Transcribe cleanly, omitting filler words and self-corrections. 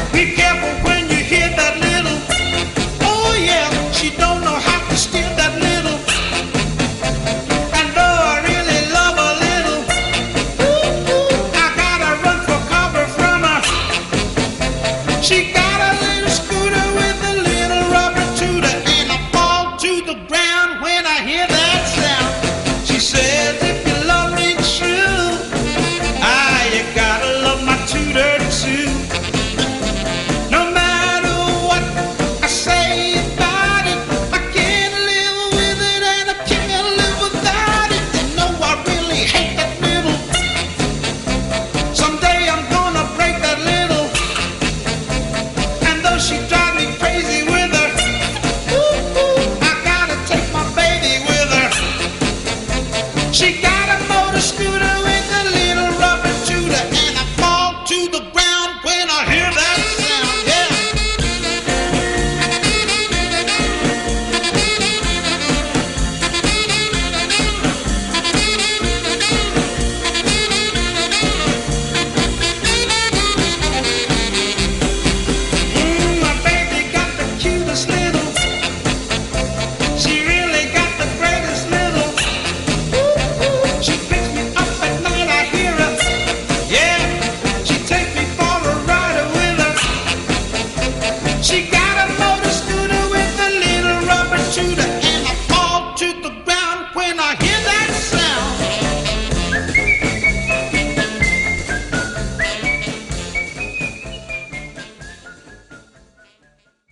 Be careful when you hear that little. Oh yeah, she don't know how to steer that little. And though I really love her little, ooh, I gotta run for cover from her. She got